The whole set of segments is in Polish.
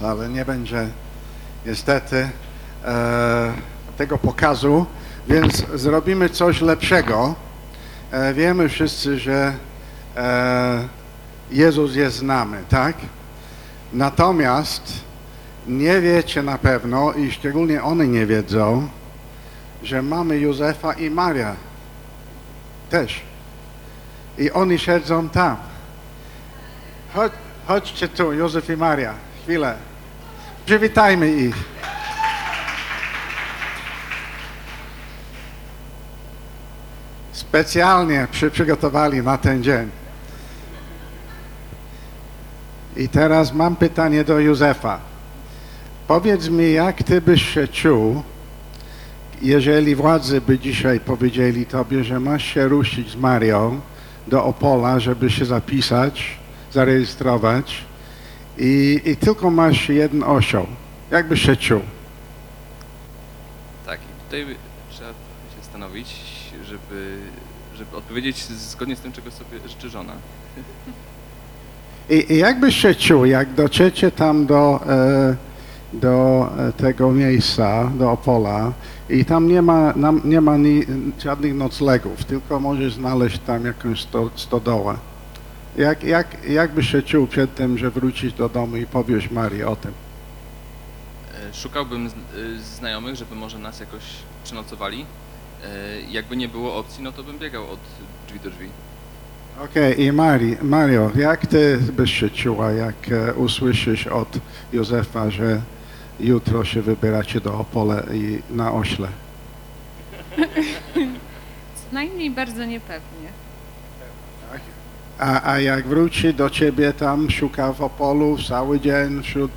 ale nie będzie niestety tego pokazu, więc zrobimy coś lepszego. Wiemy wszyscy, że Jezus jest z nami, tak? Natomiast nie wiecie na pewno i szczególnie one nie wiedzą, że mamy Józefa i Maria też. I oni siedzą tam. Chodźcie tu, Józef i Maria. Chwilę. Przywitajmy ich. Specjalnie przygotowali na ten dzień. I teraz mam pytanie do Józefa. Powiedz mi, jak ty byś się czuł, jeżeli władze by dzisiaj powiedzieli tobie, że masz się ruszyć z Marią do Opola, żeby się zapisać, zarejestrować i tylko masz jeden osioł. Jak byś się czuł? Tak, i tutaj trzeba się zastanowić, żeby odpowiedzieć zgodnie z tym, czego sobie życzy żona. I jak byś się czuł, jak dotrzecie tam do tego miejsca, do Opola i tam nie ma żadnych noclegów, tylko możesz znaleźć tam jakąś stodołę. Jak byś się czuł przed tym, że wrócisz do domu i powiesz Marii o tym? Szukałbym znajomych, żeby może nas jakoś przenocowali. Jakby nie było opcji, no to bym biegał od drzwi do drzwi. Okej, i Mario, jak ty byś się czuła, jak usłyszysz od Józefa, że jutro się wybieracie do Opole i na ośle? Co najmniej bardzo niepewnie. A jak wróci do ciebie tam, szuka w Opolu cały dzień wśród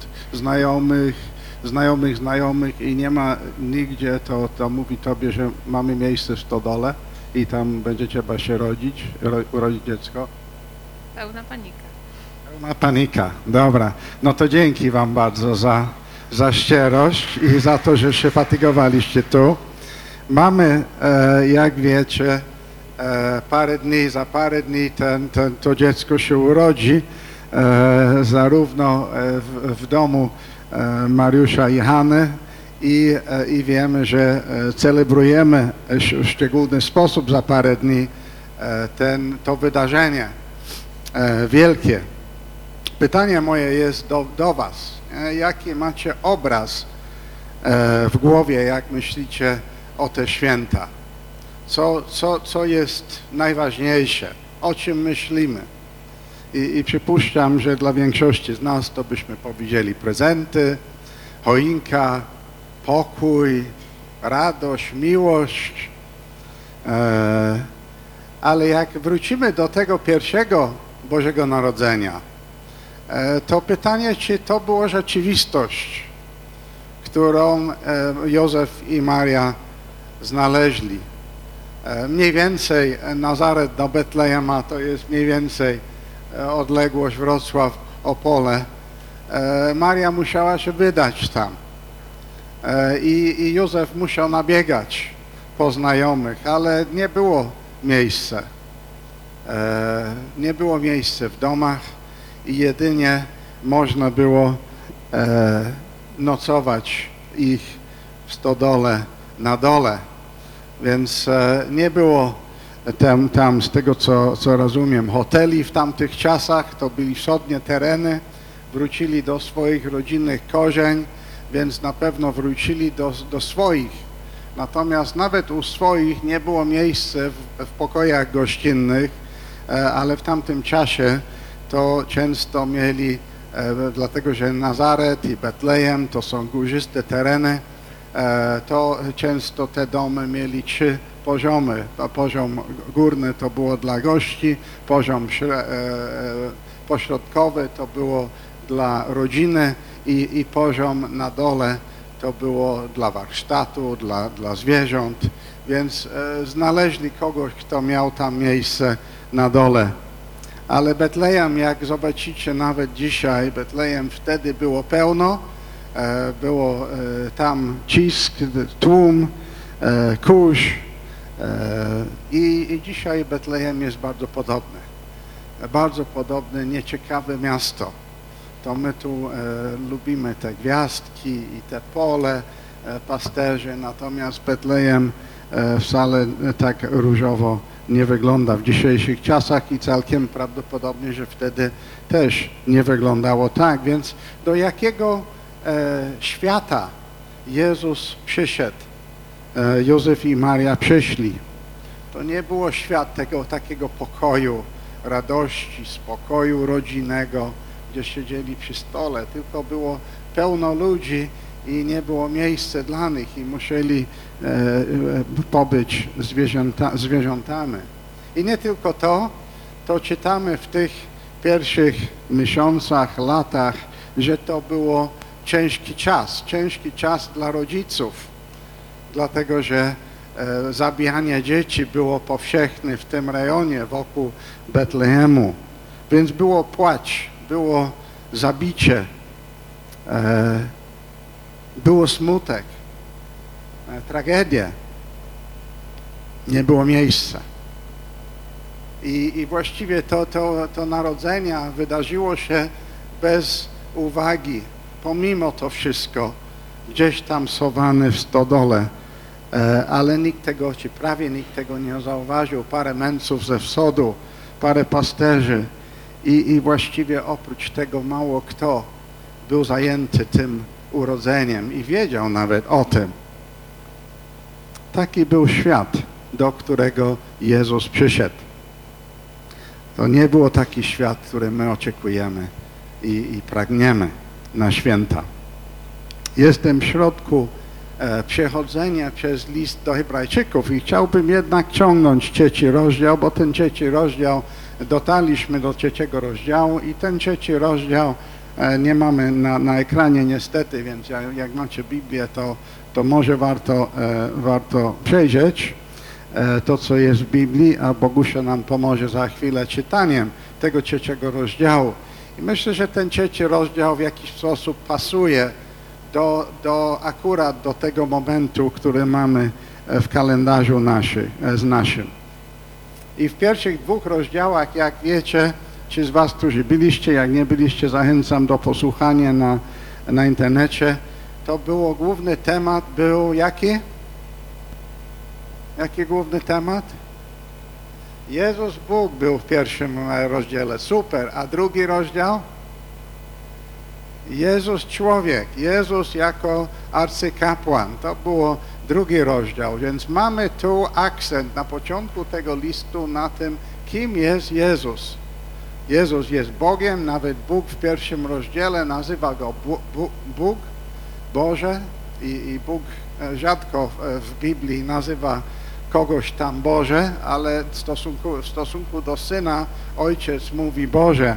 znajomych i nie ma nigdzie, to mówi tobie, że mamy miejsce w stodole i tam będzie trzeba się urodzić dziecko? Pełna panika. Pełna panika, dobra. No to dzięki wam bardzo za szczerość i za to, że się fatygowaliście tu. Mamy, jak wiecie, za parę dni to dziecko się urodzi, zarówno w domu Mariusza i Hany i wiemy, że celebrujemy w szczególny sposób za parę dni to wydarzenie wielkie. Pytanie moje jest do was. Jaki macie obraz w głowie, jak myślicie o te święta? Co jest najważniejsze? O czym myślimy? I przypuszczam, że dla większości z nas to byśmy powiedzieli prezenty, choinka, pokój, radość, miłość. Ale jak wrócimy do tego pierwszego Bożego Narodzenia, to pytanie, czy to była rzeczywistość, którą Józef i Maria znaleźli. Mniej więcej Nazaret do Betlejema to jest mniej więcej odległość Wrocław, Opole. Maria musiała się wydać tam i Józef musiał nabiegać po znajomych, ale nie było miejsca. Nie było miejsca w domach i jedynie można było nocować ich w stodole na dole. Więc nie było tam z tego, co rozumiem, hoteli w tamtych czasach, to byli wschodnie tereny, wrócili do swoich rodzinnych korzeń, więc na pewno wrócili do swoich. Natomiast nawet u swoich nie było miejsca w pokojach gościnnych, ale w tamtym czasie to często mieli, dlatego że Nazaret i Betlejem to są górzyste tereny, to często te domy mieli 3 poziomy. Poziom górny to było dla gości, poziom pośrodkowy to było dla rodziny i poziom na dole to było dla warsztatu, dla zwierząt, więc znaleźli kogoś, kto miał tam miejsce na dole. Ale Betlejem, jak zobaczycie nawet dzisiaj, Betlejem wtedy było pełno, było tam cisk, tłum, kurz i dzisiaj Betlejem jest bardzo podobny, nieciekawe miasto. to my tu lubimy te gwiazdki i te pole pasterzy, natomiast Betlejem wcale tak różowo nie wygląda w dzisiejszych czasach i całkiem prawdopodobnie, że wtedy też nie wyglądało tak. Więc do jakiego świata Jezus przyszedł, Józef i Maria przyszli? To nie było świat tego takiego pokoju, radości, spokoju rodzinnego, gdzie siedzieli przy stole, tylko było pełno ludzi i nie było miejsca dla nich i musieli pobyć zwierzętami. I nie tylko to czytamy w tych pierwszych miesiącach, latach, że to było ciężki czas dla rodziców, dlatego że zabijanie dzieci było powszechne w tym rejonie wokół Betlehemu, więc było płacz, było zabicie, było smutek, tragedia, nie było miejsca. I właściwie to narodzenie wydarzyło się bez uwagi, pomimo to wszystko, gdzieś tam schowane w stodole, ale nikt tego, czy prawie nikt tego nie zauważył. Parę mędrców ze wschodu, parę pasterzy i właściwie oprócz tego mało kto był zajęty tym urodzeniem i wiedział nawet o tym. Taki był świat, do którego Jezus przyszedł. To nie było taki świat, który my oczekujemy i pragniemy na święta. Jestem w środku przechodzenia przez list do Hebrajczyków i chciałbym jednak ciągnąć 3 rozdział, bo ten 3 rozdział, dotarliśmy do 3 rozdziału i ten 3 rozdział nie mamy na ekranie niestety, więc jak macie Biblię, to może warto przejrzeć to, co jest w Biblii, a Bogusia nam pomoże za chwilę czytaniem tego 3 rozdziału. I myślę, że ten 3 rozdział w jakiś sposób pasuje akurat do tego momentu, który mamy w kalendarzu naszym. I w pierwszych 2 rozdziałach, jak wiecie, ci z was, którzy byliście, jak nie byliście, zachęcam do posłuchania na internecie, to było główny temat, był jaki? Jaki główny temat? Jezus Bóg był w pierwszym rozdziale, super, a drugi rozdział? Jezus człowiek, Jezus jako arcykapłan, to było drugi rozdział, więc mamy tu akcent na początku tego listu na tym, kim jest Jezus. Jezus jest Bogiem, nawet Bóg w pierwszym rozdziale nazywa go Bóg, Boże i Bóg rzadko w Biblii nazywa kogoś tam Boże, ale w stosunku do Syna Ojciec mówi Boże.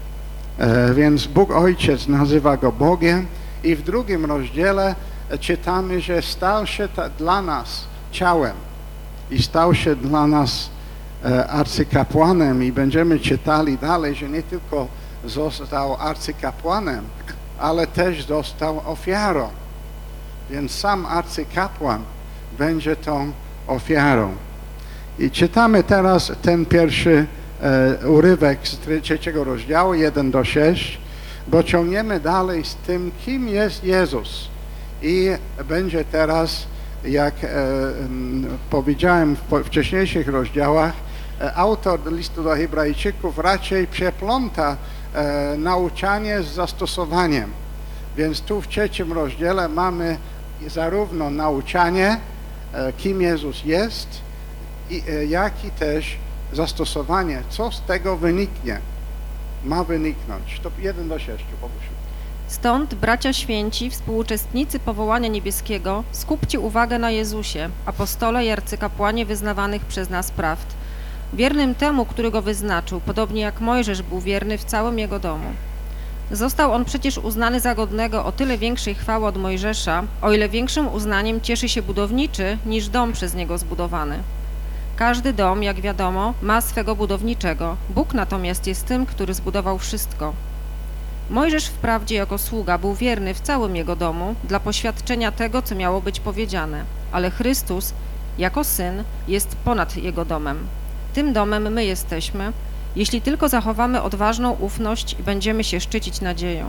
Więc Bóg Ojciec nazywa go Bogiem i w drugim rozdziale czytamy, że stał się dla nas ciałem i stał się dla nas arcykapłanem i będziemy czytali dalej, że nie tylko został arcykapłanem, ale też został ofiarą. Więc sam arcykapłan będzie tą ofiarą. I czytamy teraz ten pierwszy urywek z 3 rozdziału, 1-6, bo ciągniemy dalej z tym, kim jest Jezus. I będzie teraz, jak powiedziałem w wcześniejszych rozdziałach, autor listu do Hebrajczyków raczej przepląta nauczanie z zastosowaniem. Więc tu w 3 rozdziale mamy zarówno nauczanie, kim Jezus jest, jak i też zastosowanie, co z tego wyniknie, ma wyniknąć. To 1-6, Bogusiu. Stąd, bracia święci, współuczestnicy powołania niebieskiego, skupcie uwagę na Jezusie, apostole i arcykapłanie wyznawanych przez nas prawd, wiernym temu, który go wyznaczył, podobnie jak Mojżesz był wierny w całym jego domu. Został on przecież uznany za godnego o tyle większej chwały od Mojżesza, o ile większym uznaniem cieszy się budowniczy, niż dom przez niego zbudowany. Każdy dom, jak wiadomo, ma swego budowniczego, Bóg natomiast jest tym, który zbudował wszystko. Mojżesz wprawdzie jako sługa był wierny w całym jego domu dla poświadczenia tego, co miało być powiedziane, ale Chrystus jako Syn jest ponad jego domem. Tym domem my jesteśmy, jeśli tylko zachowamy odważną ufność i będziemy się szczycić nadzieją.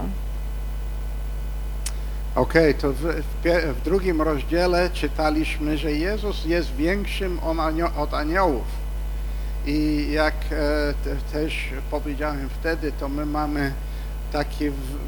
Okej, to w drugim rozdziale czytaliśmy, że Jezus jest większym od aniołów. I jak też powiedziałem wtedy, to my mamy taki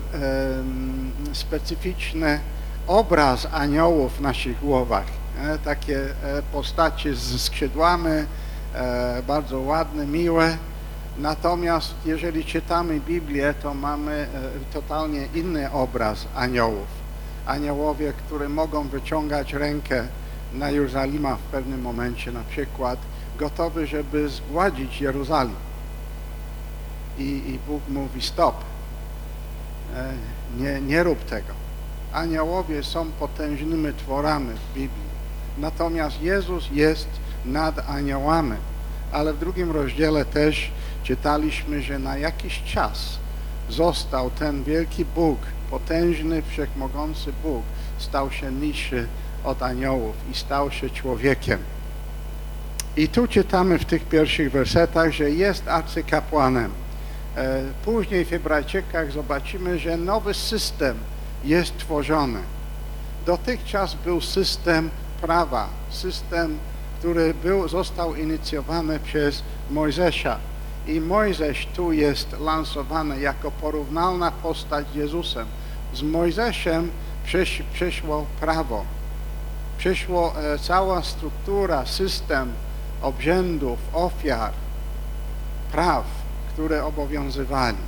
specyficzny obraz aniołów w naszych głowach. Takie postacie z skrzydłami, bardzo ładne, miłe. Natomiast jeżeli czytamy Biblię, to mamy totalnie inny obraz aniołów. Aniołowie, które mogą wyciągać rękę na Jerozolima w pewnym momencie, na przykład gotowy, żeby zgładzić Jerozolim. I Bóg mówi stop, nie rób tego. Aniołowie są potężnymi tworami w Biblii. Natomiast Jezus jest nad aniołami. Ale w drugim rozdziale też czytaliśmy, że na jakiś czas został ten wielki Bóg, potężny, wszechmogący Bóg, stał się niższy od aniołów i stał się człowiekiem. I tu czytamy w tych pierwszych wersetach, że jest arcykapłanem. Później w Hebrajczykach zobaczymy, że nowy system jest tworzony. Dotychczas był system prawa, system, który został inicjowany przez Mojżesza. I Mojżesz tu jest lansowany jako porównalna postać z Jezusem. Z Mojżeszem przyszło prawo. Przyszło cała struktura, system obrzędów, ofiar, praw, które obowiązywali.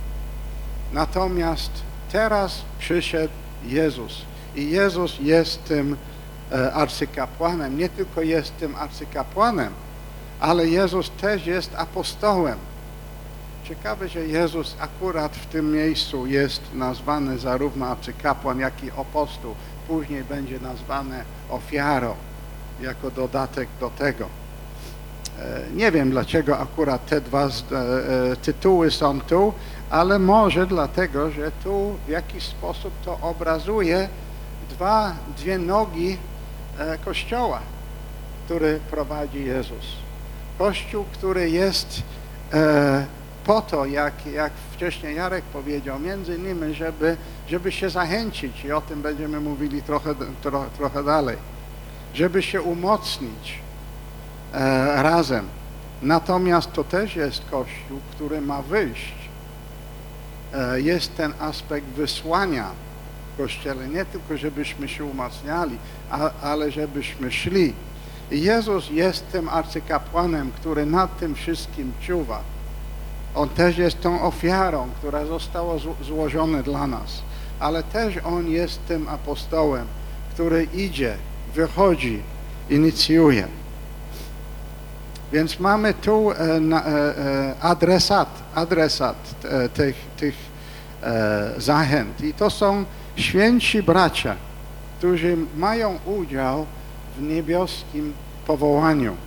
Natomiast teraz przyszedł Jezus i Jezus jest tym arcykapłanem. Nie tylko jest tym arcykapłanem, ale Jezus też jest apostołem. Ciekawe, że Jezus akurat w tym miejscu jest nazwany zarówno arcykapłan, jak i apostoł. Później będzie nazwany ofiarą, jako dodatek do tego. Nie wiem, dlaczego akurat te dwa tytuły są tu, ale może dlatego, że tu w jakiś sposób to obrazuje dwie nogi Kościoła, który prowadzi Jezus. Kościół, który jest po to, jak wcześniej Jarek powiedział, między innymi, żeby się zachęcić, i o tym będziemy mówili trochę dalej, żeby się umocnić razem. Natomiast to też jest Kościół, który ma wyjść. Jest ten aspekt wysłania w Kościele, nie tylko żebyśmy się umacniali, ale żebyśmy szli. I Jezus jest tym arcykapłanem, który nad tym wszystkim czuwa. On też jest tą ofiarą, która została złożona dla nas, ale też On jest tym apostołem, który idzie, wychodzi, inicjuje. Więc mamy tu adresat tych zachęt. I to są święci bracia, którzy mają udział w niebieskim powołaniu.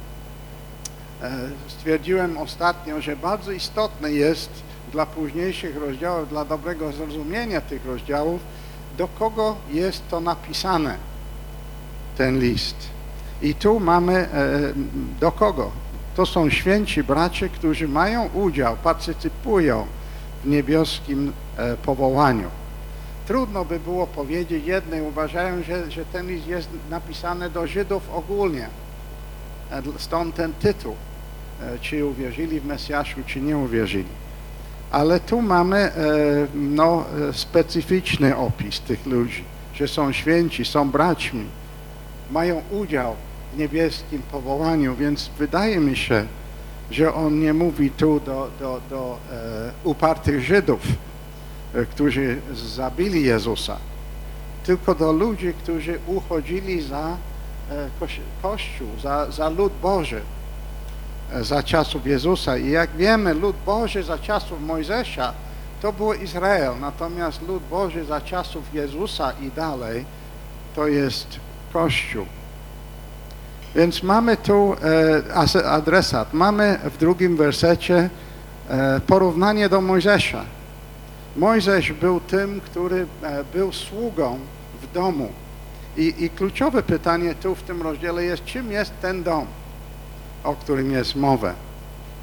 Stwierdziłem ostatnio, że bardzo istotne jest dla późniejszych rozdziałów, dla dobrego zrozumienia tych rozdziałów, do kogo jest to napisane, ten list. I tu mamy do kogo? To są święci bracia, którzy mają udział, partycypują w niebieskim powołaniu. Trudno by było powiedzieć, jedni uważają, że ten list jest napisany do Żydów ogólnie. Stąd ten tytuł, czy uwierzyli w Mesjaszu, czy nie uwierzyli. Ale tu mamy specyficzny opis tych ludzi, że są święci, są braćmi, mają udział w niebieskim powołaniu, więc wydaje mi się, że on nie mówi tu do upartych Żydów, którzy zabili Jezusa, tylko do ludzi, którzy uchodzili za Kościół, za lud Boży, za czasów Jezusa. I jak wiemy, lud Boży za czasów Mojżesza to był Izrael, natomiast lud Boży za czasów Jezusa i dalej to jest Kościół. Więc mamy tu adresat. Mamy w drugim wersecie porównanie do Mojżesza. Mojżesz był tym, który był sługą w domu. I kluczowe pytanie tu w tym rozdziale jest, czym jest ten dom, o którym jest mowa.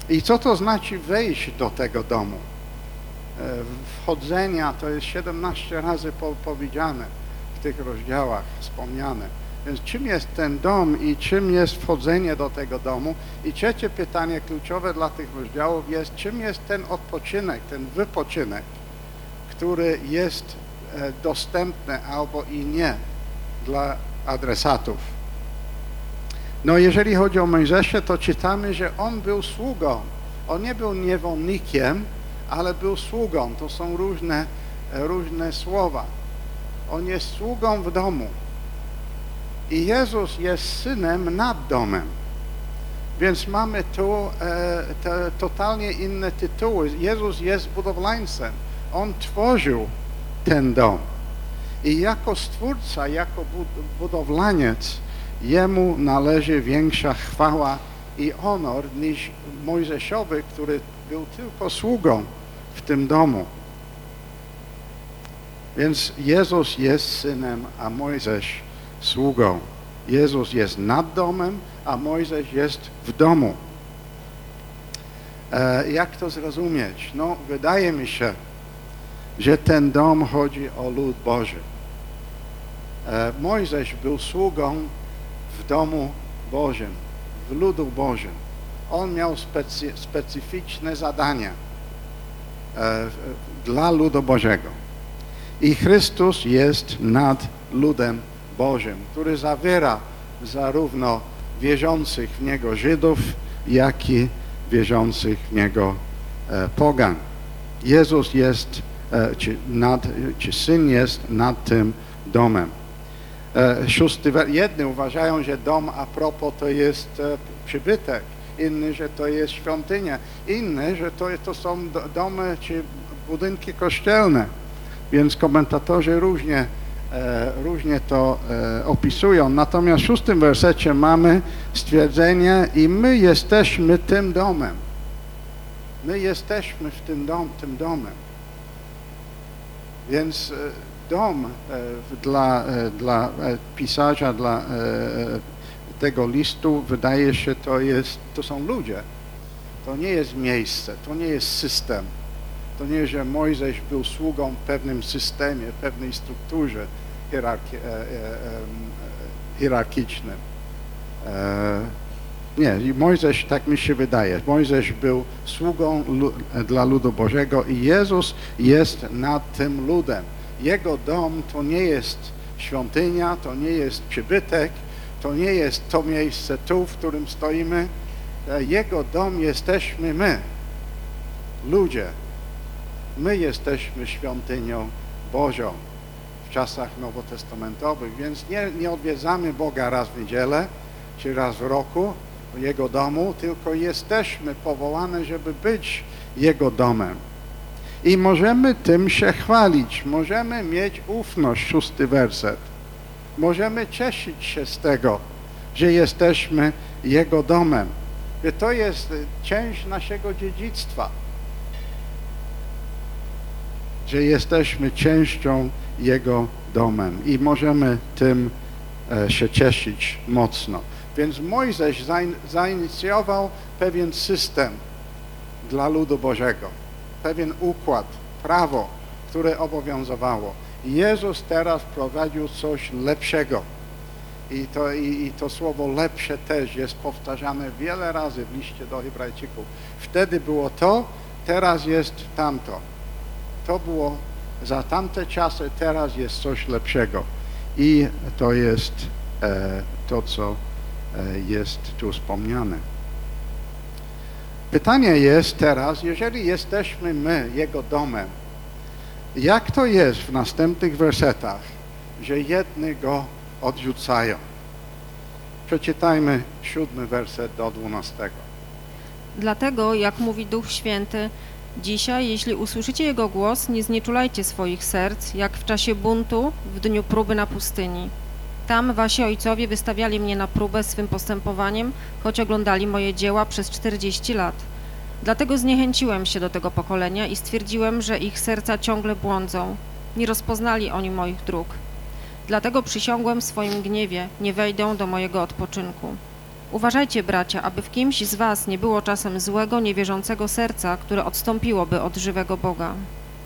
I co to znaczy wejść do tego domu? Wchodzenia to jest 17 razy powiedziane w tych rozdziałach, wspomniane. Więc czym jest ten dom i czym jest wchodzenie do tego domu? I trzecie pytanie kluczowe dla tych rozdziałów jest, czym jest ten odpoczynek, ten wypoczynek, który jest dostępny albo i nie dla adresatów. No jeżeli chodzi o Mojżesza, to czytamy, że on był sługą. On nie był niewolnikiem, ale był sługą. To są różne słowa. On jest sługą w domu. I Jezus jest synem nad domem. Więc mamy tu totalnie inne tytuły. Jezus jest budowlańcem. On tworzył ten dom. I jako stwórca, jako budowlaniec, jemu należy większa chwała i honor niż Mojżeszowi, który był tylko sługą w tym domu. Więc Jezus jest synem, a Mojżesz sługą. Jezus jest nad domem, a Mojżesz jest w domu. Jak to zrozumieć? No, wydaje mi się, że ten dom chodzi o lud Boży. Mojżesz był sługą w domu Bożym, w ludu Bożym. On miał specyficzne zadania dla ludu Bożego. I Chrystus jest nad ludem Bożym, który zawiera zarówno wierzących w Niego Żydów, jak i wierzących w Niego pogan. Jezus jest, czy Syn jest nad tym domem. Jedni uważają, że dom a propos to jest przybytek, inni, że to jest świątynia, inne, że to są domy czy budynki kościelne. Więc komentatorzy różnie to opisują. Natomiast w 6 wersecie mamy stwierdzenie i my jesteśmy tym domem. My jesteśmy w tym domem. Więc dom dla pisarza, dla tego listu wydaje się to są ludzie. To nie jest miejsce, to nie jest system. To nie, że Mojżesz był sługą w pewnym systemie, w pewnej strukturze hierarchicznym. Nie, Mojżesz, tak mi się wydaje, Mojżesz był sługą dla ludu Bożego i Jezus jest nad tym ludem. Jego dom to nie jest świątynia, to nie jest przybytek, to nie jest to miejsce tu, w którym stoimy. Jego dom jesteśmy my, ludzie. My jesteśmy świątynią Bożą w czasach nowotestamentowych, więc nie odwiedzamy Boga raz w niedzielę czy raz w roku w Jego domu, tylko jesteśmy powołani, żeby być Jego domem. I możemy tym się chwalić, możemy mieć ufność, 6 werset. Możemy cieszyć się z tego, że jesteśmy Jego domem. To jest część naszego dziedzictwa, że jesteśmy częścią Jego domem i możemy tym się cieszyć mocno. Więc Mojżesz zainicjował pewien system dla ludu Bożego, pewien układ, prawo, które obowiązywało. Jezus teraz wprowadził coś lepszego. I to słowo lepsze też jest powtarzane wiele razy w liście do Hebrajczyków. Wtedy było to, teraz jest tamto. To było za tamte czasy, teraz jest coś lepszego. I to jest to, co jest tu wspomniane. Pytanie jest teraz, jeżeli jesteśmy my Jego domem, jak to jest w następnych wersetach, że jedni Go odrzucają? Przeczytajmy 7 werset do 12. Dlatego, jak mówi Duch Święty, dzisiaj, jeśli usłyszycie Jego głos, nie znieczulajcie swoich serc, jak w czasie buntu, w dniu próby na pustyni. Tam wasi ojcowie wystawiali mnie na próbę swym postępowaniem, choć oglądali moje dzieła przez 40 lat. Dlatego zniechęciłem się do tego pokolenia i stwierdziłem, że ich serca ciągle błądzą. Nie rozpoznali oni moich dróg. Dlatego przysiągłem w swoim gniewie, nie wejdą do mojego odpoczynku. Uważajcie, bracia, aby w kimś z was nie było czasem złego, niewierzącego serca, które odstąpiłoby od żywego Boga.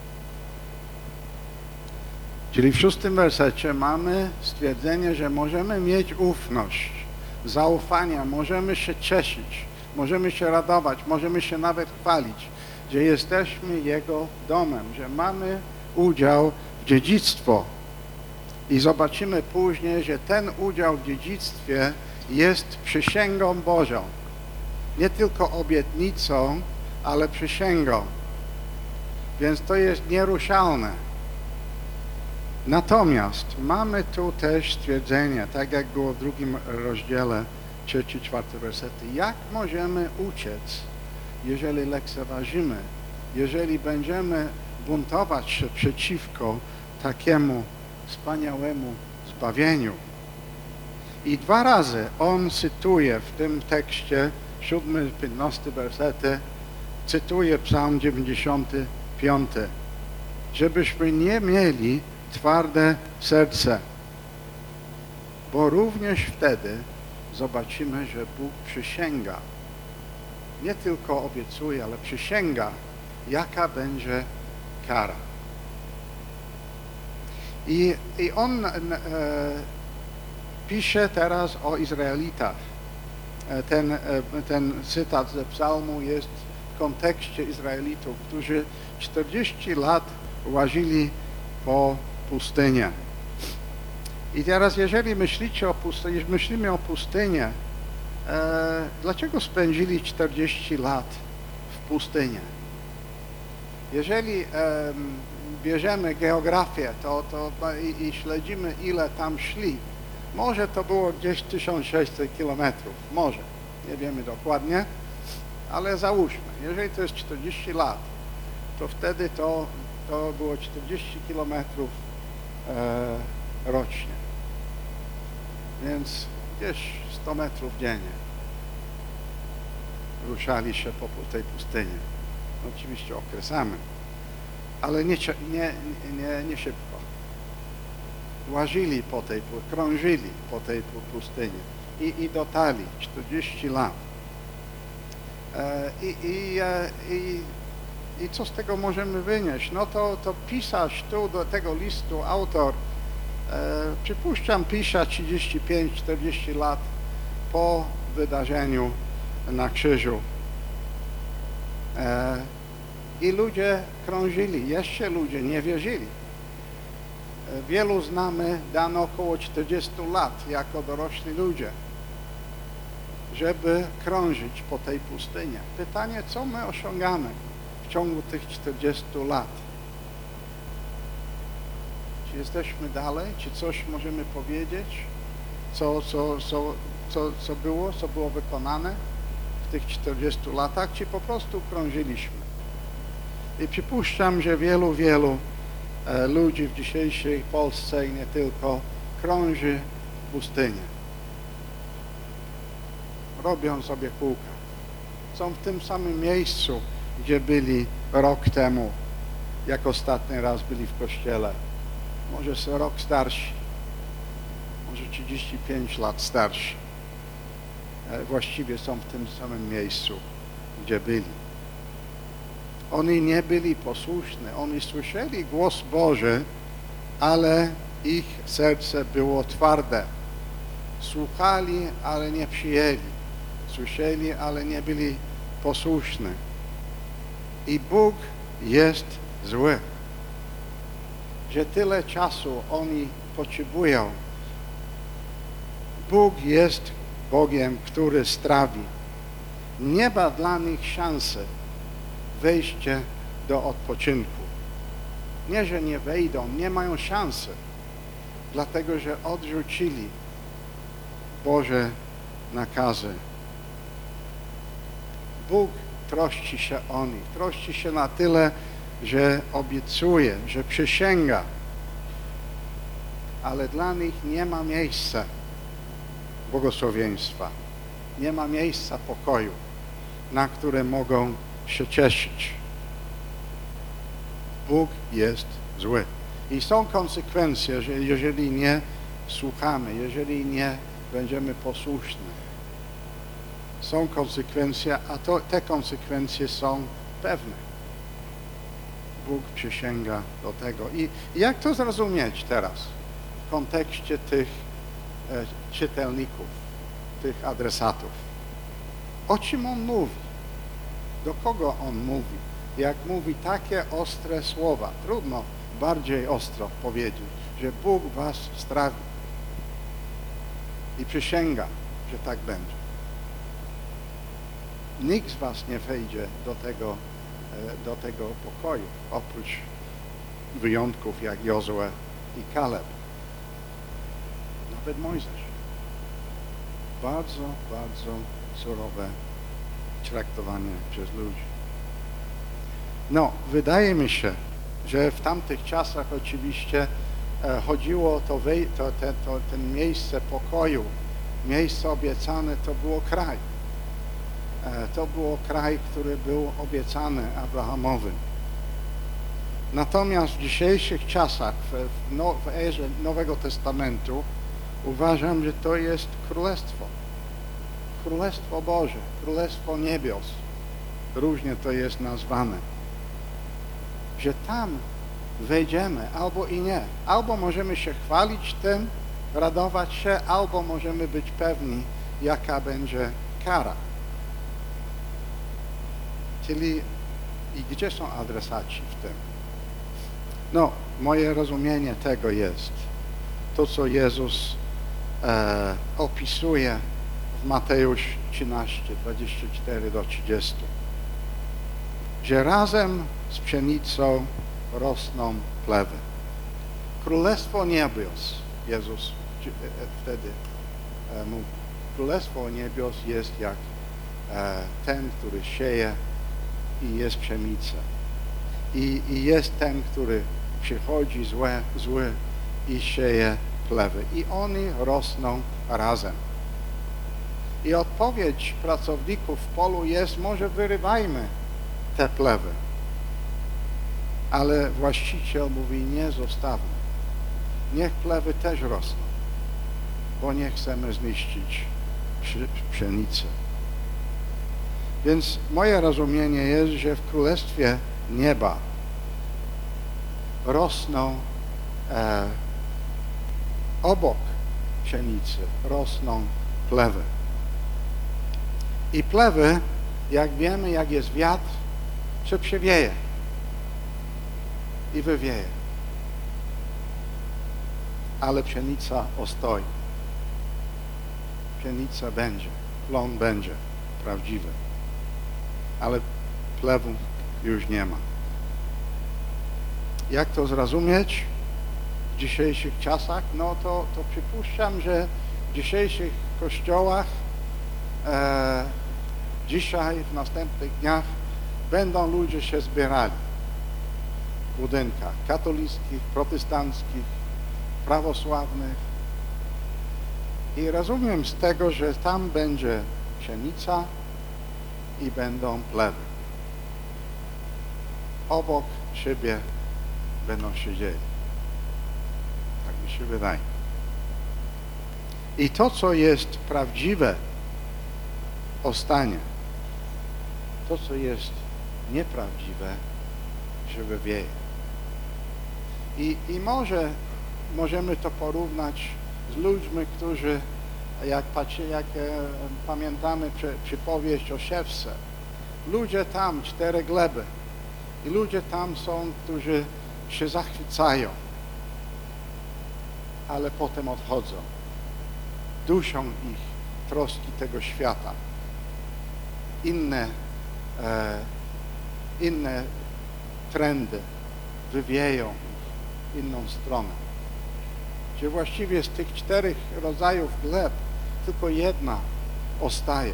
Czyli w 6 wersecie mamy stwierdzenie, że możemy mieć ufność, zaufania, możemy się cieszyć, możemy się radować, możemy się nawet chwalić, że jesteśmy Jego domem, że mamy udział w dziedzictwo. I zobaczymy później, że ten udział w dziedzictwie jest przysięgą Bożą. Nie tylko obietnicą, ale przysięgą. Więc to jest nieruszalne. Natomiast mamy tu też stwierdzenie, tak jak było w 2 rozdziale, 3-4 wersety. Jak możemy uciec, jeżeli lekceważymy, jeżeli będziemy buntować się przeciwko takiemu wspaniałemu zbawieniu? I 2 razy on cytuje w tym tekście, 7-15 wersety, cytuje Psalm 95, żebyśmy nie mieli twarde serce, bo również wtedy zobaczymy, że Bóg przysięga, nie tylko obiecuje, ale przysięga, jaka będzie kara. I on pisze teraz o Izraelitach. Ten cytat ze psalmu jest w kontekście Izraelitów, którzy 40 lat łazili po pustynię. I teraz, jeżeli myślicie o pustyni, myślimy o pustynię, dlaczego spędzili 40 lat w pustyni? Jeżeli bierzemy geografię i śledzimy, ile tam szli, może to było gdzieś 1600 kilometrów, może, nie wiemy dokładnie, ale załóżmy, jeżeli to jest 40 lat, to wtedy to było 40 kilometrów rocznie, więc gdzieś 100 metrów dziennie ruszali się po tej pustyni. Oczywiście okresami, ale nie szybko. Łazili po tej, krążyli po tej pustyni i dotarli 40 lat. I co z tego możemy wynieść? No to pisarz tu do tego listu, autor, przypuszczam, pisze 35-40 lat po wydarzeniu na krzyżu. I ludzie krążyli, jeszcze ludzie nie wierzyli. Wielu znamy dano około 40 lat jako dorośli ludzie, żeby krążyć po tej pustyni. Pytanie, co my osiągamy w ciągu tych 40 lat? Czy jesteśmy dalej? Czy coś możemy powiedzieć? Co było wykonane w tych 40 latach? Czy po prostu krążyliśmy? I przypuszczam, że wielu ludzi w dzisiejszej Polsce i nie tylko krąży w pustyni. Robią sobie kółka. Są w tym samym miejscu, gdzie byli rok temu, jak ostatni raz byli w kościele. Może są rok starsi, może 35 lat starsi. Właściwie są w tym samym miejscu, gdzie byli. Oni nie byli posłuszni, oni słyszeli głos Boży, ale ich serce było twarde. Słuchali, ale nie przyjęli. Słyszeli, ale nie byli posłuszni. I Bóg jest zły, że tyle czasu oni potrzebują. Bóg jest Bogiem, który strawi. Nie ma dla nich szansy wejście do odpoczynku. Nie, że nie wejdą, nie mają szansy, dlatego że odrzucili Boże nakazy. Bóg troszczy się o nich, troszczy się na tyle, że obiecuje, że przysięga, ale dla nich nie ma miejsca błogosławieństwa, nie ma miejsca pokoju, na które mogą się cieszyć. Bóg jest zły. I są konsekwencje, że jeżeli nie słuchamy, jeżeli nie będziemy posłuszni. Są konsekwencje, a te konsekwencje są pewne. Bóg przysięga do tego. I jak to zrozumieć teraz w kontekście tych czytelników, tych adresatów? O czym on mówi? Do kogo on mówi? Jak mówi takie ostre słowa, trudno bardziej ostro powiedzieć, że Bóg was strawi i przysięga, że tak będzie. Nikt z was nie wejdzie do tego pokoju, oprócz wyjątków jak Jozue i Kaleb. Nawet Mojżesz. Bardzo, bardzo surowe traktowanie przez ludzi. No, wydaje mi się, że w tamtych czasach oczywiście chodziło o ten miejsce pokoju, miejsce obiecane, to było kraj. To było kraj, który był obiecany Abrahamowi. Natomiast w dzisiejszych czasach, w erze Nowego Testamentu, uważam, że to jest królestwo. Królestwo Boże, królestwo niebios. Różnie to jest nazwane. Że tam wejdziemy, albo i nie. Albo możemy się chwalić tym, radować się, albo możemy być pewni, jaka będzie kara. Czyli i gdzie są adresaci w tym? No, moje rozumienie tego jest to, co Jezus opisuje w Mateusz 13, 24-30. Że razem z pszenicą rosną plewy. Królestwo niebios, Jezus wtedy mówi. Królestwo niebios jest jak ten, który sieje i jest pszenica. I jest ten, który przychodzi zły i sieje plewy. I oni rosną razem. I odpowiedź pracowników w polu jest, może wyrywajmy te plewy. Ale właściciel mówi, nie zostawmy. Niech plewy też rosną, bo nie chcemy zniszczyć pszenicy. Więc moje rozumienie jest, że w Królestwie Nieba rosną obok pszenicy, rosną plewy. I plewy, jak wiemy, jak jest wiatr, się przewieje i wywieje. Ale pszenica ostoi. Pszenica będzie, plon będzie prawdziwy. Ale plewów już nie ma. Jak to zrozumieć w dzisiejszych czasach? No to przypuszczam, że w dzisiejszych kościołach dzisiaj, w następnych dniach będą ludzie się zbierali w budynkach katolickich, protestanckich, prawosławnych. I rozumiem z tego, że tam będzie pszenica i będą plewy. Obok siebie będą siedzieli. Tak mi się wydaje. I to, co jest prawdziwe, ostanie. To, co jest nieprawdziwe, się wywieje. I możemy to porównać z ludźmi, którzy, jak pamiętamy przypowieść o siewce, ludzie tam, 4 gleby, i ludzie tam są, którzy się zachwycają, ale potem odchodzą. Duszą ich troski tego świata. Inne trendy wywieją ich w inną stronę. Gdzie właściwie z tych 4 rodzajów gleb tylko jedna ostaje.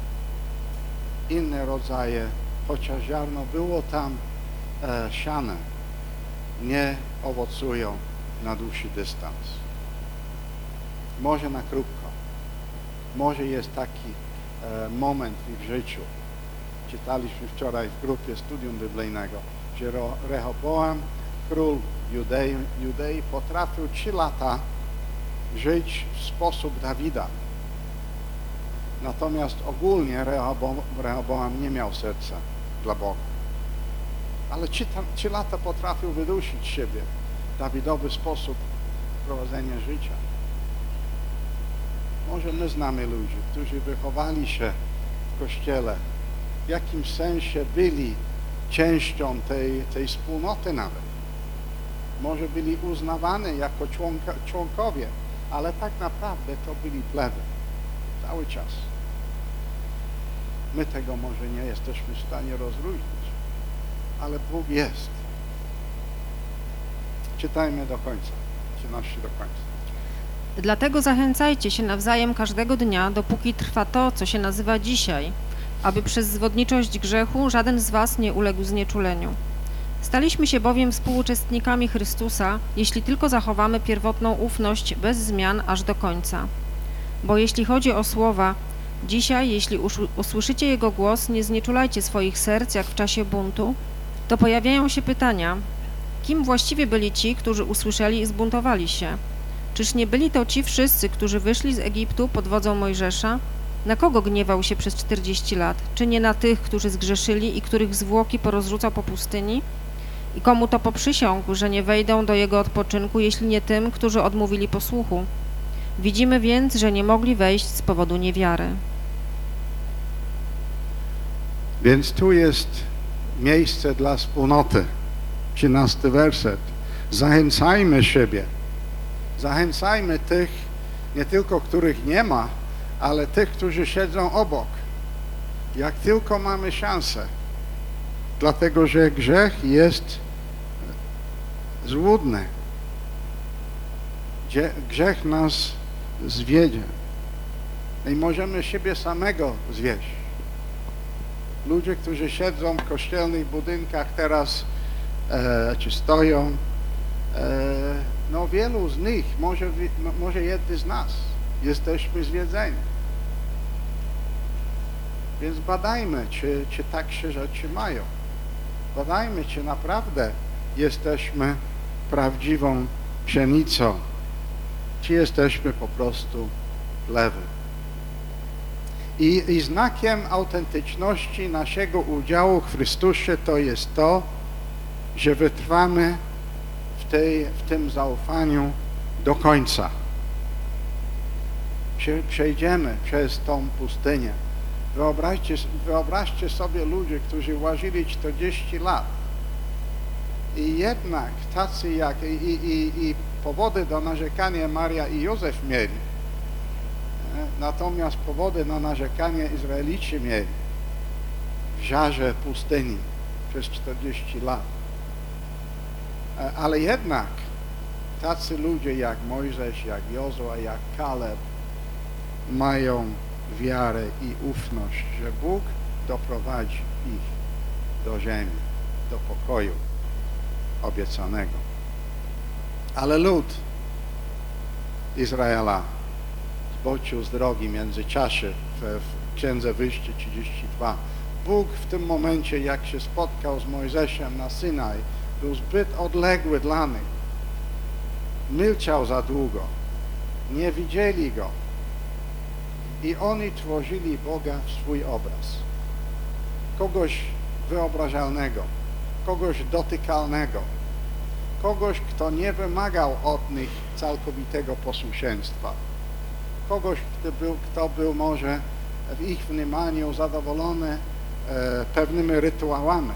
Inne rodzaje, chociaż ziarno było tam siane, nie owocują na dłuższy dystans. Może na krótko. Może jest taki moment w ich życiu. Czytaliśmy wczoraj w grupie studium biblijnego, że Rehoboam, król Judei, potrafił 3 lata żyć w sposób Dawida. Natomiast ogólnie Rehoboam nie miał serca dla Boga. Ale 3 lata potrafił wydusić siebie w Dawidowy sposób prowadzenia życia. Może my znamy ludzi, którzy wychowali się w Kościele, w jakimś sensie byli częścią tej wspólnoty nawet. Może byli uznawani jako członkowie, ale tak naprawdę to byli plewy cały czas. My tego może nie jesteśmy w stanie rozróżnić, ale Bóg jest. Czytajmy do końca, 13 do końca. Dlatego zachęcajcie się nawzajem każdego dnia, dopóki trwa to, co się nazywa dzisiaj, aby przez zwodniczość grzechu żaden z was nie uległ znieczuleniu. Staliśmy się bowiem współuczestnikami Chrystusa, jeśli tylko zachowamy pierwotną ufność bez zmian aż do końca. Bo jeśli chodzi o słowa, dzisiaj, jeśli usłyszycie Jego głos, nie znieczulajcie swoich serc, jak w czasie buntu, to pojawiają się pytania, kim właściwie byli ci, którzy usłyszeli i zbuntowali się? Czyż nie byli to ci wszyscy, którzy wyszli z Egiptu pod wodzą Mojżesza? Na kogo gniewał się przez 40 lat? Czy nie na tych, którzy zgrzeszyli i których zwłoki porozrzucał po pustyni? I komu to poprzysiągł, że nie wejdą do jego odpoczynku, jeśli nie tym, którzy odmówili posłuchu? Widzimy więc, że nie mogli wejść z powodu niewiary. Więc tu jest miejsce dla wspólnoty. 13 werset. Zachęcajmy siebie. Zachęcajmy tych, nie tylko których nie ma, ale tych, którzy siedzą obok. Jak tylko mamy szansę. Dlatego, że grzech jest złudny. Grzech nas zwiedzie. I możemy siebie samego zwieść. Ludzie, którzy siedzą w kościelnych budynkach teraz, czy stoją, no wielu z nich, może jedni z nas, jesteśmy zwiedzeni. Więc badajmy, czy tak się rzeczy mają. Badajmy, czy naprawdę jesteśmy prawdziwą pszenicą, czy jesteśmy po prostu lewy. I znakiem autentyczności naszego udziału w Chrystusie to jest to, że wytrwamy w tym zaufaniu do końca. Przejdziemy przez tą pustynię. Wyobraźcie sobie ludzi, którzy łazili 40 lat i jednak tacy jak i powody do narzekania Maria i Józef mieli. Natomiast powody na narzekanie Izraelici mieli w żarze pustyni przez 40 lat. Ale jednak tacy ludzie jak Mojżesz, jak Jozua, jak Kaleb mają wiarę i ufność, że Bóg doprowadzi ich do ziemi, do pokoju obiecanego. Ale lud Izraela zboczył z drogi w międzyczasie w Księdze Wyjście 32. Bóg w tym momencie, jak się spotkał z Mojżeszem na Synaj, był zbyt odległy dla nich. Milczał za długo. Nie widzieli Go. I oni tworzyli Boga w swój obraz. Kogoś wyobrażalnego, kogoś dotykalnego, kogoś, kto nie wymagał od nich całkowitego posłuszeństwa. Kogoś, kto był może w ich mniemaniu zadowolony pewnymi rytuałami.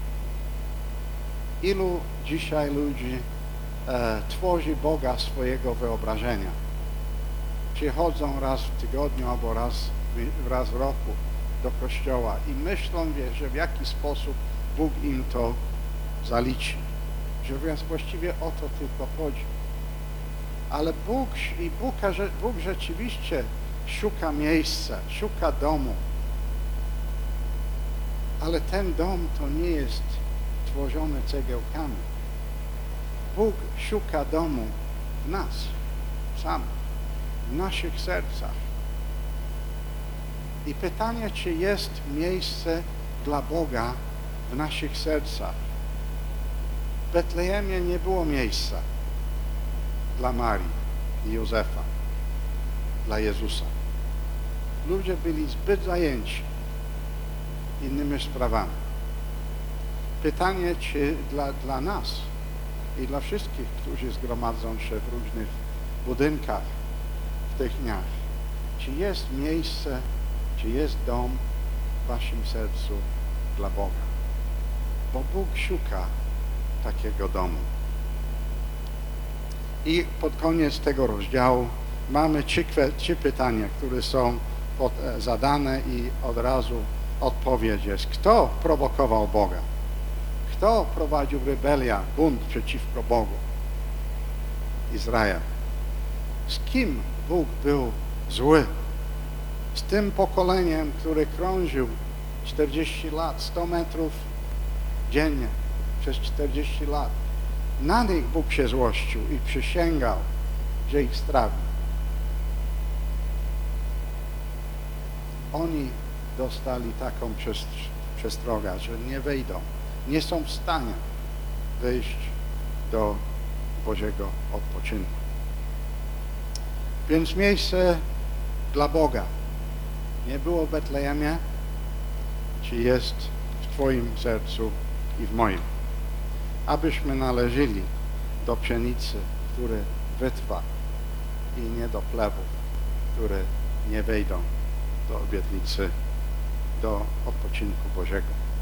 Ilu dzisiaj ludzi tworzy Boga swojego wyobrażenia? Przychodzą raz w tygodniu albo raz w roku do kościoła i myślą, że w jakiś sposób Bóg im to zaliczy. Że właściwie o to tylko chodzi. Ale Bóg rzeczywiście szuka miejsca, szuka domu. Ale ten dom to nie jest tworzony cegiełkami. Bóg szuka domu w nas, sam, w naszych sercach. I pytanie, czy jest miejsce dla Boga w naszych sercach. W Betlejemie nie było miejsca dla Marii i Józefa, dla Jezusa. Ludzie byli zbyt zajęci innymi sprawami. Pytanie, czy dla nas i dla wszystkich, którzy zgromadzą się w różnych budynkach w tych dniach, czy jest miejsce, czy jest dom w waszym sercu dla Boga? Bo Bóg szuka takiego domu. I pod koniec tego rozdziału mamy trzy pytania, które są zadane i od razu odpowiedź jest. Kto prowokował Boga? Kto prowadził rebelię, bunt przeciwko Bogu? Izrael. Z kim Bóg był zły? Z tym pokoleniem, które krążył 40 lat, 100 metrów dziennie przez 40 lat. Na nich Bóg się złościł i przysięgał, że ich strawi. Oni dostali taką przestrogę, że nie wejdą, nie są w stanie wejść do Bożego odpoczynku. Więc miejsce dla Boga nie było w Betlejemie, czy jest w Twoim sercu i w moim. Abyśmy należeli do pszenicy, które wytrwa i nie do plewów, które nie wejdą do obietnicy, do odpoczynku Bożego.